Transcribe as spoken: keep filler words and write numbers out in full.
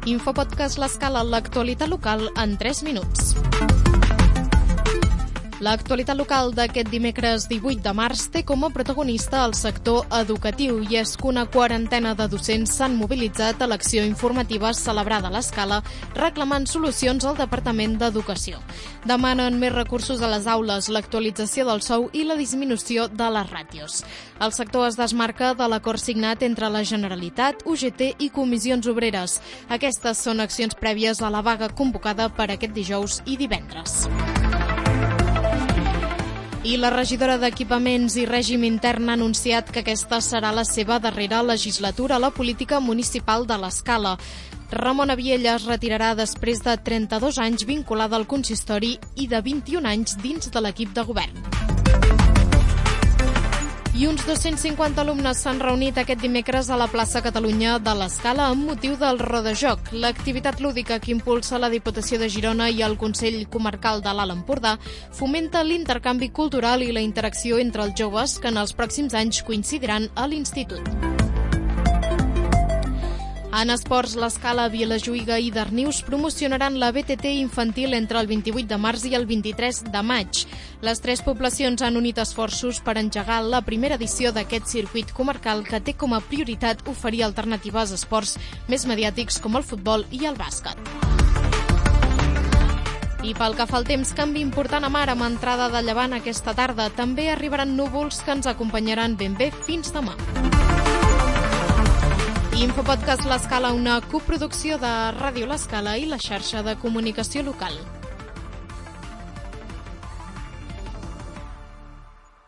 Infopodcast L'Escala, l'actualitat local en tres minuts. L'actualitat local d'aquest dimecres divuit de març té com a protagonista el sector educatiu i és que una quarantena de docents s'han mobilitzat a l'acció informativa celebrada a l'Escala reclamant solucions al Departament d'Educació. Demanen més recursos a les aules, l'actualització del sou i la disminució de les ràtios. El sector es desmarca de l'acord signat entre la Generalitat, U G T i Comissions Obreres. Aquestes són accions prèvies a la vaga convocada per aquest dijous i divendres. I la regidora d'Equipaments i Règim Intern ha anunciat que aquesta serà la seva darrera legislatura a la política municipal de l'Escala. Ramona Viella es retirarà després de trenta-dos anys vinculada al consistori i de vint-i-un anys dins de l'equip de govern. I uns dos-cents cinquanta alumnes s'han reunit aquest dimecres a la plaça Catalunya de l'Escala amb motiu del Rodajoc, l'activitat lúdica que impulsa la Diputació de Girona i el Consell Comarcal de l'Alt Empordà fomenta l'intercanvi cultural i la interacció entre els joves que en els pròxims anys coincidiran a l'institut. En esports, l'Escala, Vilajuïga i Darnius promocionaran la B T T infantil entre el vint-i-vuit de març i el vint-i-tres de maig. Les tres poblacions han unit esforços per engegar la primera edició d'aquest circuit comarcal que té com a prioritat oferir alternatives a esports més mediàtics com el futbol i el bàsquet. I pel que fa al temps, canvi important a mar amb entrada de llevant aquesta tarda. També arribaran núvols que ens acompanyaran ben bé fins demà. Infopodcast L'Escala, una coproducció de Ràdio L'Escala i la xarxa de comunicació local.